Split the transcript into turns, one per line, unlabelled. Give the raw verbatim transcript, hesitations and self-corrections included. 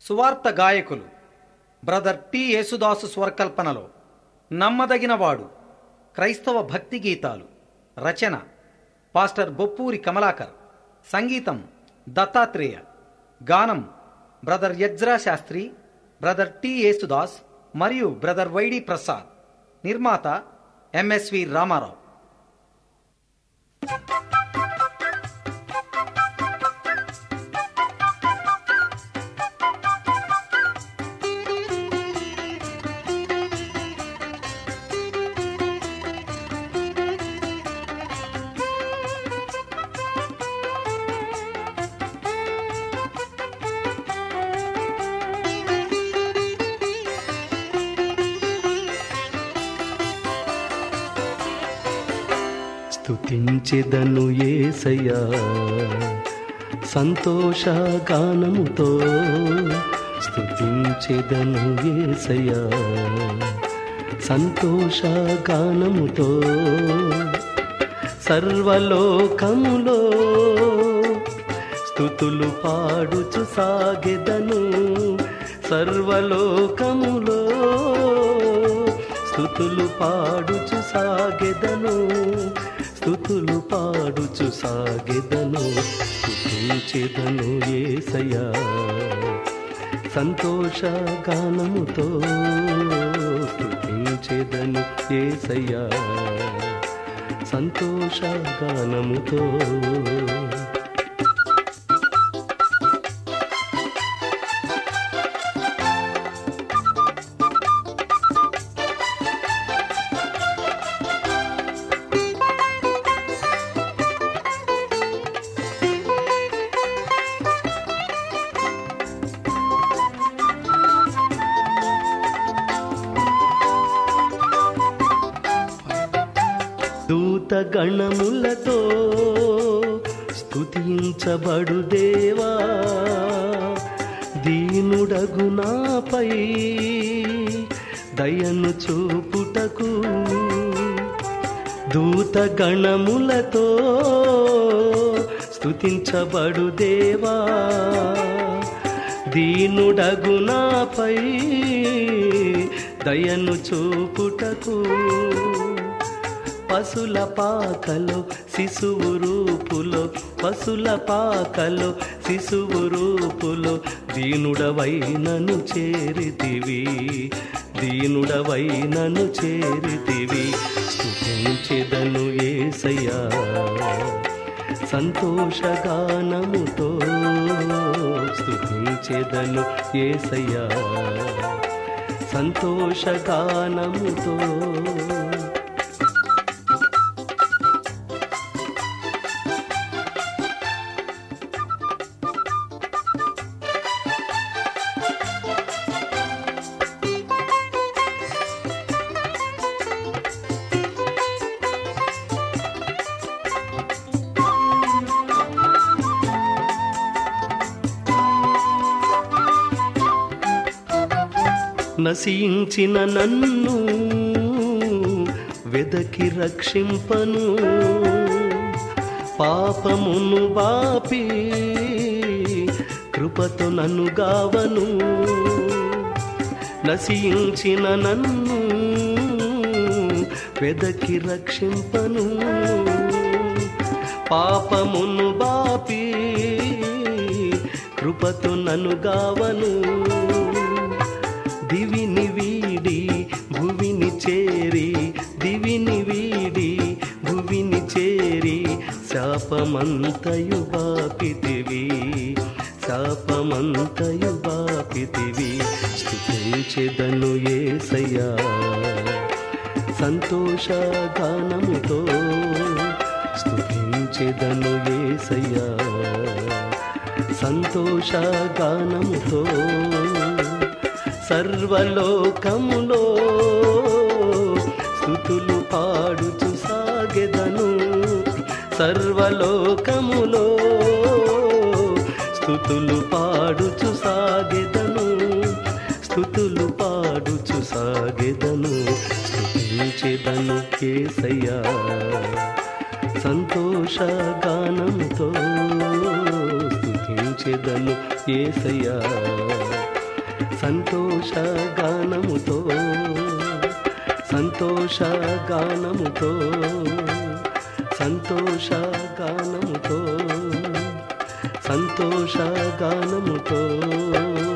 సువార్త గాయకులు brother T Yesudas స్వరకల్పనలో నమ్మదగినవాడు క్రైస్తవ భక్తి గీతాలు. రచన పాస్టర్ బొప్పూరి కమలాకర్. సంగీతం దత్తాత్రేయ. గానం brother Ezra Shastri, brother T Yesudas మరియు బ్రదర్ వైడి ప్రసాద్. నిర్మాత ఎంఎస్వి రామారావు.
స్తుతించెదను యేసయ్యా సంతోష గానముతో, స్తుతించెదను యేసయ్యా సంతోష గానముతో. సర్వలోకములో స్తుతులు పాడుచు సాగెదను, సర్వలోకములో స్తుతులు పాడుచు సాగెదను, స్తుతులు పాడుచు సాగెదను. స్తుతించెదను యేసయ్యా సంతోష గానముతో, స్తుతించెదను యేసయ్యా సంతోష గానముతో. దూత గణములతో స్తుతించబడు దేవా, దీనుడగు నాపై దయను చూపుటకు. దూత గణములతో స్తుతించబడు దేవా, దీనుడగు నాపై దయను చూపుటకు. పశుల పాకలో శిశువు రూపులో, పశుల పాకలో శిశువు రూపులో దీనుడవై నన్ను చేరితివి, దీనుడవై నన్ను చేరితివి. స్తుతించెదను యేసయ్యా సంతోష గానముతో, స్తుతించెదను యేసయ్యా సంతోష గానముతో. నశించిన నన్ను వెదకి రక్షింపను, పాపమును బాపి కృపతో నన్ను గావను. నశించిన నన్ను వెదకి రక్షింపను, పాపమును బాపి కృపతో నన్ను గావను. దివిని వీడి భువిని చేరి, దివిని వీడి భువిని చేరి శాపమంతయు బాపితివి, శాపమంతయు బాపితివి. స్తుతించెదను యేసయ్యా సంతోష గానముతో, స్తుతించెదను యేసయ్యా సంతోష గానముతో. సర్వలోకములో స్తుతులు పాడుచు సాగెదను, సర్వలోకములో స్తుతులు పాడుచు సాగెదను, స్తుతులు పాడుచు సాగెదను. స్తుతించెదను యేసయ్యా సంతోష గానముతో, స్తుతించెదను యేసయ్యా సంతోష గానముతో సంతోష గానముతో సంతోష గానముతో సంతోష గానముతో